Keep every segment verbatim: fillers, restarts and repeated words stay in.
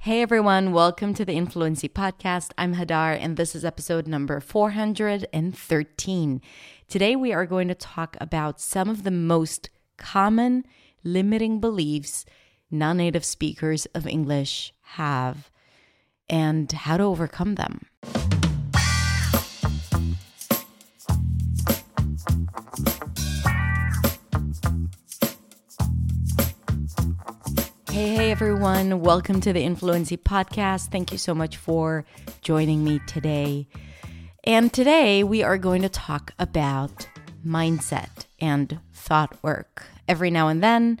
Hey everyone, welcome to the Influency Podcast. I'm Hadar and this is episode number four hundred thirteen. Today we are going to talk about some of the most common limiting beliefs non-native speakers of English have and how to overcome them. Hey, hey everyone, welcome to the Influency Podcast. Thank you so much for joining me today. And today we are going to talk about mindset and thought work. Every now and then,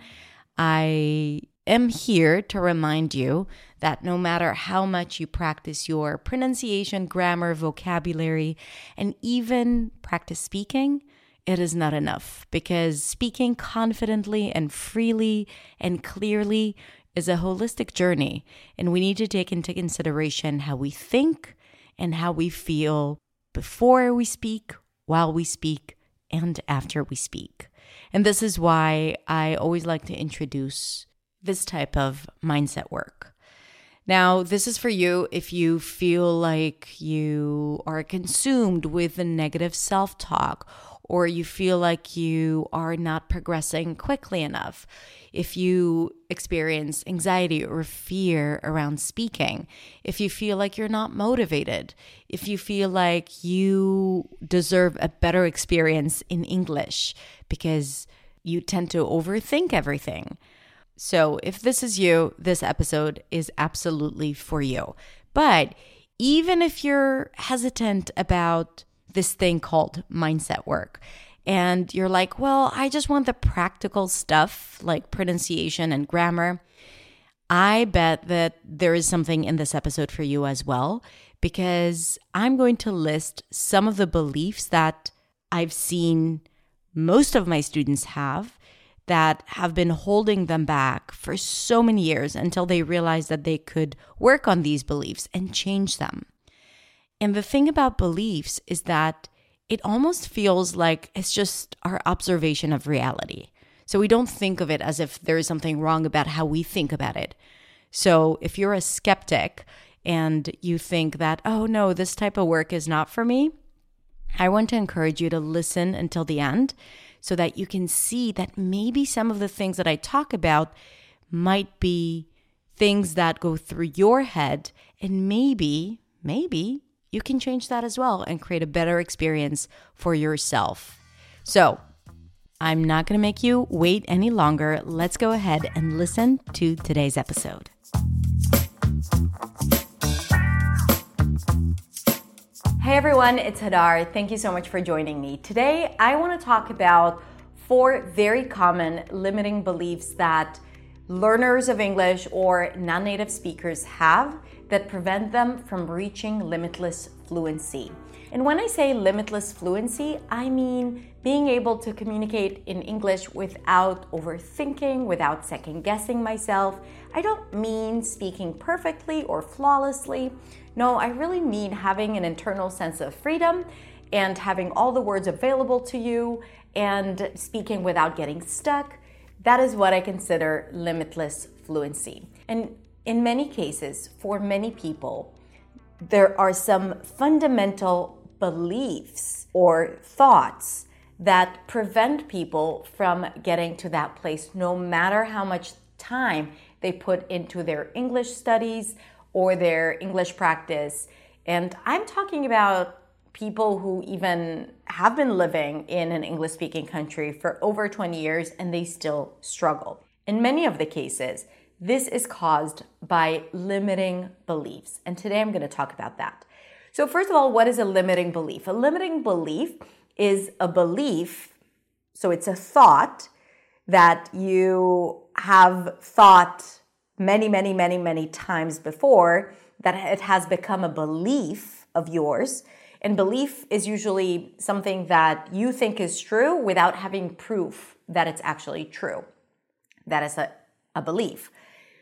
I am here to remind you that no matter how much you practice your pronunciation, grammar, vocabulary, and even practice speaking, it is not enough, because speaking confidently and freely and clearly is a holistic journey, and we need to take into consideration how we think and how we feel before we speak, while we speak, and after we speak. And this is why I always like to introduce this type of mindset work. Now, this is for you if you feel like you are consumed with the negative self-talk, or you feel like you are not progressing quickly enough, if you experience anxiety or fear around speaking, if you feel like you're not motivated, if you feel like you deserve a better experience in English because you tend to overthink everything. So if this is you, this episode is absolutely for you. But even if you're hesitant about this thing called mindset work, and you're like, well, I just want the practical stuff like pronunciation and grammar, I bet that there is something in this episode for you as well, because I'm going to list some of the beliefs that I've seen most of my students have that have been holding them back for so many years until they realized that they could work on these beliefs and change them. And the thing about beliefs is that it almost feels like it's just our observation of reality. So we don't think of it as if there is something wrong about how we think about it. So if you're a skeptic and you think that, oh no, this type of work is not for me, I want to encourage you to listen until the end so that you can see that maybe some of the things that I talk about might be things that go through your head, and maybe, maybe, you can change that as well and create a better experience for yourself. So I'm not going to make you wait any longer. Let's go ahead and listen to today's episode. Hey everyone, it's Hadar. Thank you so much for joining me. Today, I want to talk about four very common limiting beliefs that learners of English or non-native speakers have that prevent them from reaching limitless fluency. And when I say limitless fluency, I mean being able to communicate in English without overthinking, without second-guessing myself. I don't mean speaking perfectly or flawlessly. No, I really mean having an internal sense of freedom and having all the words available to you and speaking without getting stuck. That is what I consider limitless fluency. And in many cases, for many people, there are some fundamental beliefs or thoughts that prevent people from getting to that place, no matter how much time they put into their English studies or their English practice. And I'm talking about people who even have been living in an English-speaking country for over twenty years and they still struggle. In many of the cases, this is caused by limiting beliefs. And today I'm going to talk about that. So first of all, what is a limiting belief? A limiting belief is a belief, so it's a thought that you have thought many, many, many, many times before, that it has become a belief of yours. And belief is usually something that you think is true without having proof that it's actually true. That is a, a belief.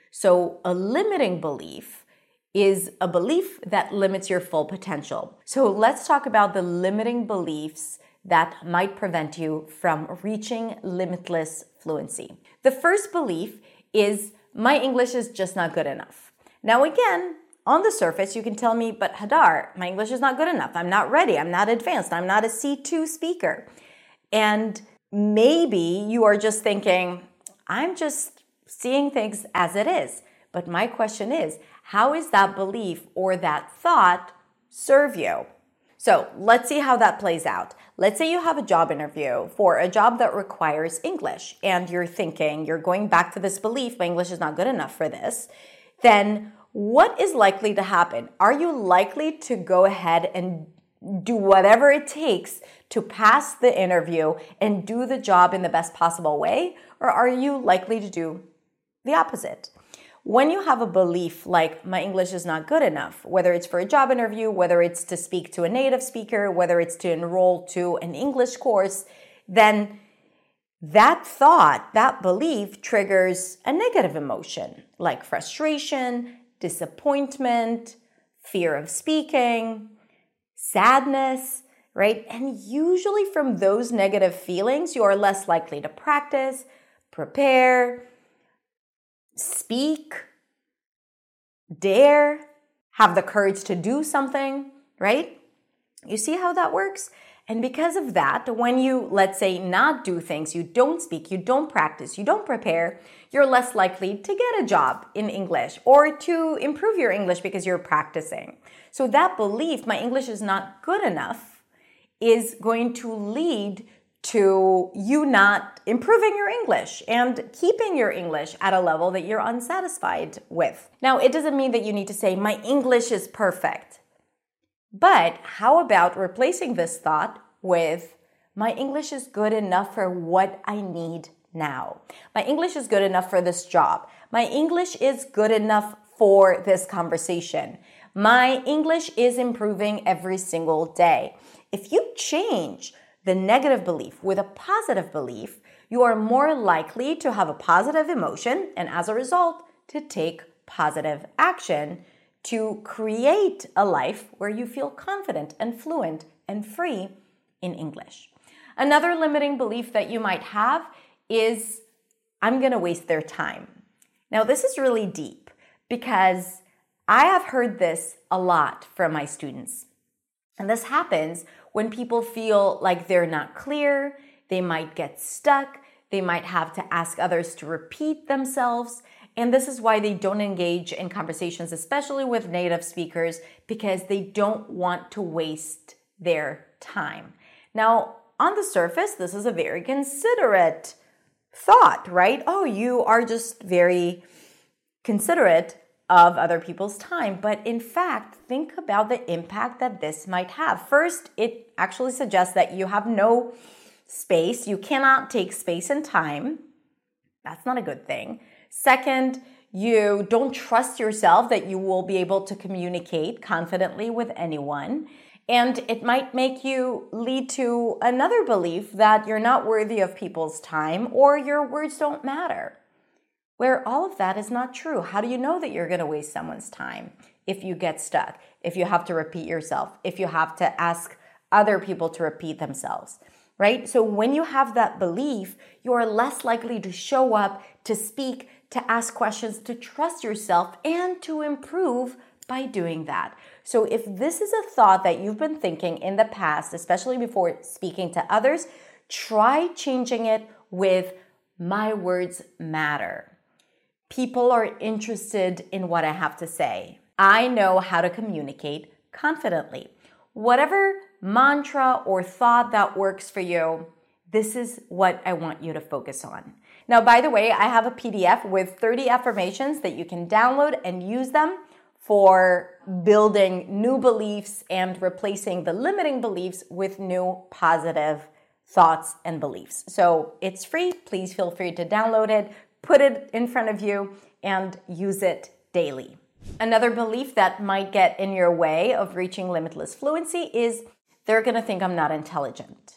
So a limiting belief is a belief that limits your full potential. So let's talk about the limiting beliefs that might prevent you from reaching limitless fluency. The first belief is, my English is just not good enough. Now, again, on the surface, you can tell me, but Hadar, my English is not good enough. I'm not ready. I'm not advanced. I'm not a C two speaker. And maybe you are just thinking, I'm just seeing things as it is. But my question is, how is that belief or that thought serve you? So let's see how that plays out. Let's say you have a job interview for a job that requires English, and you're thinking, you're going back to this belief, my English is not good enough for this. Then what is likely to happen? Are you likely to go ahead and do whatever it takes to pass the interview and do the job in the best possible way? Or are you likely to do the opposite? When you have a belief like my English is not good enough, whether it's for a job interview, whether it's to speak to a native speaker, whether it's to enroll to an English course, then that thought, that belief triggers a negative emotion like frustration, disappointment, fear of speaking, sadness, right? And usually from those negative feelings, you are less likely to practice, prepare, speak, dare, have the courage to do something, right? You see how that works? And because of that, when you, let's say, not do things, you don't speak, you don't practice, you don't prepare, you're less likely to get a job in English or to improve your English because you're practicing. So that belief, my English is not good enough, is going to lead to you not improving your English and keeping your English at a level that you're unsatisfied with. Now, it doesn't mean that you need to say, my English is perfect. But how about replacing this thought with, my English is good enough for what I need now. My English is good enough for this job. My English is good enough for this conversation. My English is improving every single day. If you change the negative belief with a positive belief, you are more likely to have a positive emotion and as a result, to take positive action to create a life where you feel confident and fluent and free in English. Another limiting belief that you might have is, I'm going to waste their time. Now, this is really deep because I have heard this a lot from my students. And this happens when people feel like they're not clear, they might get stuck, they might have to ask others to repeat themselves. And this is why they don't engage in conversations, especially with native speakers, because they don't want to waste their time. Now, on the surface, this is a very considerate thought, right? Oh, you are just very considerate of other people's time. But in fact, think about the impact that this might have. First, it actually suggests that you have no space. You cannot take space and time. That's not a good thing. Second, you don't trust yourself that you will be able to communicate confidently with anyone. And it might make you lead to another belief that you're not worthy of people's time or your words don't matter. Where all of that is not true. How do you know that you're going to waste someone's time if you get stuck, if you have to repeat yourself, if you have to ask other people to repeat themselves, right? So when you have that belief, you are less likely to show up, to speak, to ask questions, to trust yourself, and to improve by doing that. So if this is a thought that you've been thinking in the past, especially before speaking to others, try changing it with my words matter. People are interested in what I have to say. I know how to communicate confidently. Whatever mantra or thought that works for you, this is what I want you to focus on. Now, by the way, I have a P D F with thirty affirmations that you can download and use them for building new beliefs and replacing the limiting beliefs with new positive thoughts and beliefs. So it's free. Please feel free to download it, put it in front of you, and use it daily. Another belief that might get in your way of reaching limitless fluency is they're going to think I'm not intelligent.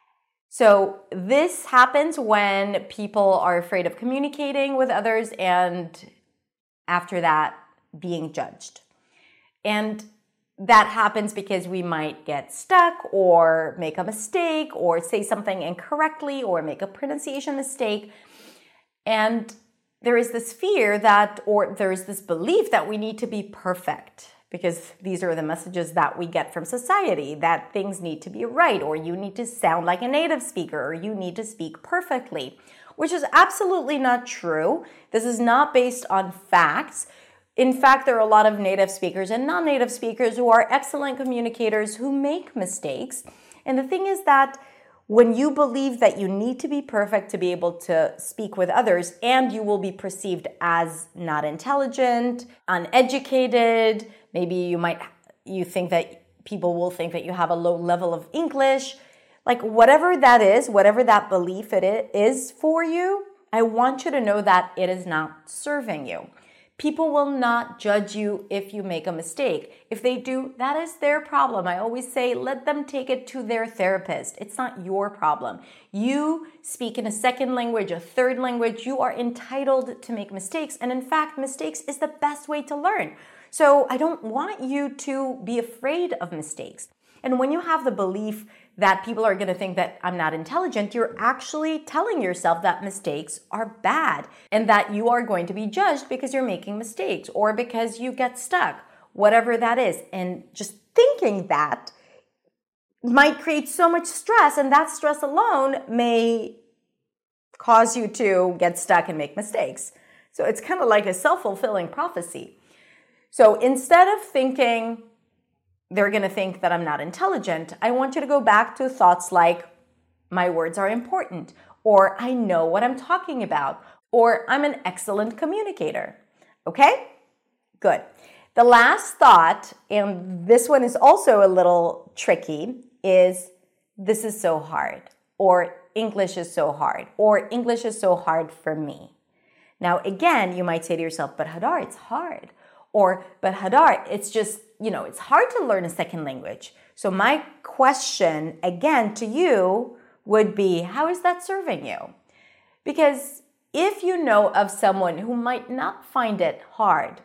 So this happens when people are afraid of communicating with others and after that being judged. And that happens because we might get stuck or make a mistake or say something incorrectly or make a pronunciation mistake. And there is this fear that, or there is this belief that we need to be perfect, because these are the messages that we get from society, that things need to be right, or you need to sound like a native speaker, or you need to speak perfectly, which is absolutely not true. This is not based on facts. In fact, there are a lot of native speakers and non-native speakers who are excellent communicators who make mistakes. And the thing is that when you believe that you need to be perfect to be able to speak with others, and you will be perceived as not intelligent, uneducated, maybe you might, you think that people will think that you have a low level of English, like whatever that is, whatever that belief it is for you, I want you to know that it is not serving you. People will not judge you if you make a mistake. If they do, that is their problem. I always say, let them take it to their therapist. It's not your problem. You speak in a second language, a third language. You are entitled to make mistakes. And in fact, mistakes is the best way to learn. So I don't want you to be afraid of mistakes. And when you have the belief that people are going to think that I'm not intelligent, you're actually telling yourself that mistakes are bad and that you are going to be judged because you're making mistakes or because you get stuck, whatever that is. And just thinking that might create so much stress, and that stress alone may cause you to get stuck and make mistakes. So it's kind of like a self-fulfilling prophecy. So instead of thinking, they're going to think that I'm not intelligent, I want you to go back to thoughts like, my words are important, or I know what I'm talking about, or I'm an excellent communicator. Okay? Good. The last thought, and this one is also a little tricky, is this is so hard, or English is so hard, or English is so hard for me. Now, again, you might say to yourself, but Hadar, it's hard. Or, but Hadar, it's just, you know, it's hard to learn a second language. So my question again to you would be, how is that serving you? Because if you know of someone who might not find it hard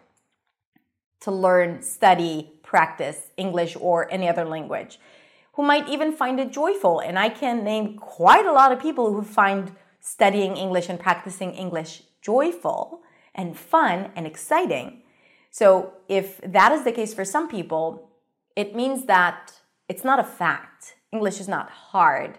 to learn, study, practice English or any other language, who might even find it joyful, and I can name quite a lot of people who find studying English and practicing English joyful and fun and exciting. So if that is the case for some people, it means that it's not a fact. English is not hard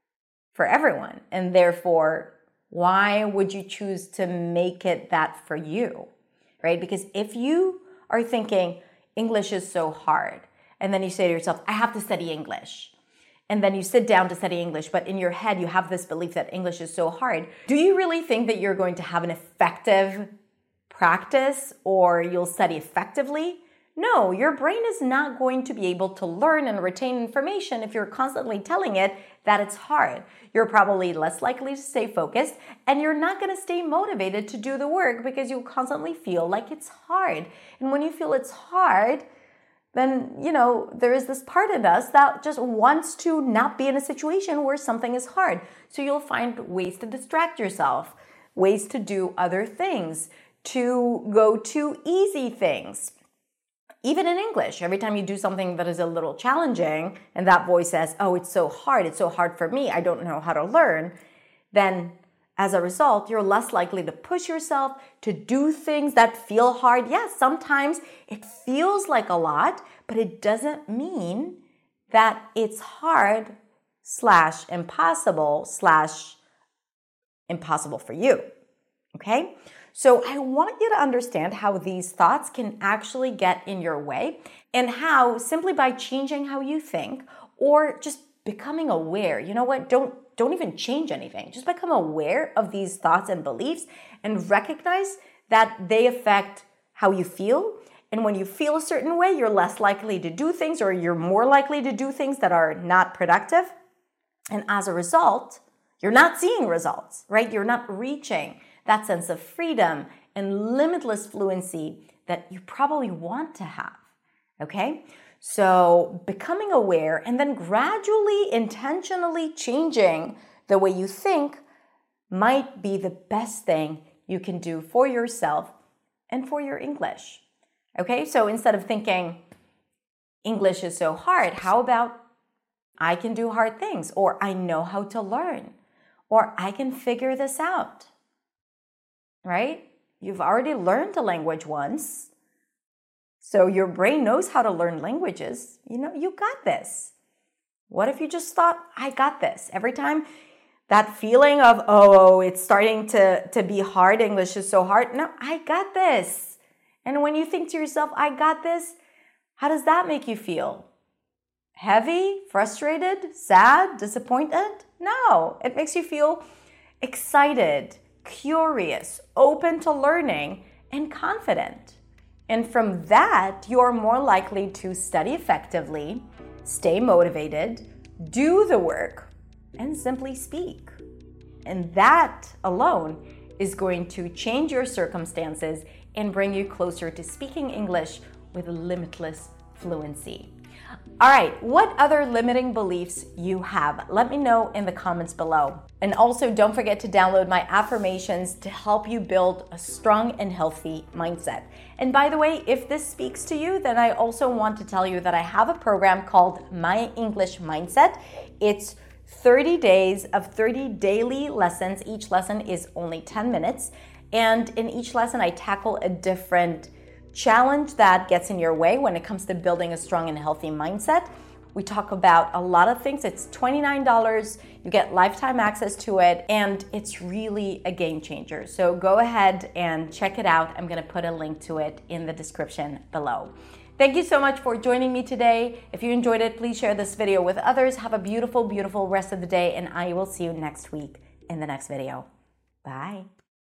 for everyone. And therefore, why would you choose to make it that for you, right? Because if you are thinking English is so hard, and then you say to yourself, I have to study English, and then you sit down to study English, but in your head you have this belief that English is so hard, do you really think that you're going to have an effective practice or you'll study effectively? No, your brain is not going to be able to learn and retain information if you're constantly telling it that it's hard. You're probably less likely to stay focused, and you're not going to stay motivated to do the work because you constantly feel like it's hard. And when you feel it's hard, then, you know, there is this part of us that just wants to not be in a situation where something is hard. So you'll find ways to distract yourself, ways to do other things, to go to easy things. Even in English, every time you do something that is a little challenging and that voice says, oh, it's so hard, it's so hard for me, I don't know how to learn, then as a result, you're less likely to push yourself to do things that feel hard. Yes, sometimes it feels like a lot, but it doesn't mean that it's hard slash impossible slash impossible for you. Okay? So I want you to understand how these thoughts can actually get in your way, and how simply by changing how you think or just becoming aware, you know what, don't don't even change anything. Just become aware of these thoughts and beliefs and recognize that they affect how you feel. And when you feel a certain way, you're less likely to do things, or you're more likely to do things that are not productive. And as a result, you're not seeing results, right? You're not reaching that sense of freedom and limitless fluency that you probably want to have, okay? So becoming aware and then gradually, intentionally changing the way you think might be the best thing you can do for yourself and for your English, okay? So instead of thinking English is so hard, how about I can do hard things, or I know how to learn, or I can figure this out. right? You've already learned a language once. So your brain knows how to learn languages. You know, you got this. What if you just thought, I got this? Every time that feeling of, oh, it's starting to, to be hard, English is so hard. No, I got this. And when you think to yourself, I got this, how does that make you feel? Heavy, frustrated, sad, disappointed? No, it makes you feel excited, curious, open to learning, and confident. And from that, you're more likely to study effectively, stay motivated, do the work, and simply speak. And that alone is going to change your circumstances and bring you closer to speaking English with limitless fluency. All right, what other limiting beliefs you have? Let me know in the comments below. And also don't forget to download my affirmations to help you build a strong and healthy mindset. And by the way, if this speaks to you, then I also want to tell you that I have a program called My English Mindset. It's thirty days of thirty daily lessons. Each lesson is only ten minutes. And in each lesson, I tackle a different challenge that gets in your way when it comes to building a strong and healthy mindset. We talk about a lot of things. It's twenty-nine dollars. You get lifetime access to it, and it's really a game changer. So go ahead and check it out. I'm going to put a link to it in the description below. Thank you so much for joining me today. If you enjoyed it, please share this video with others. Have a beautiful, beautiful rest of the day, and I will see you next week in the next video. Bye.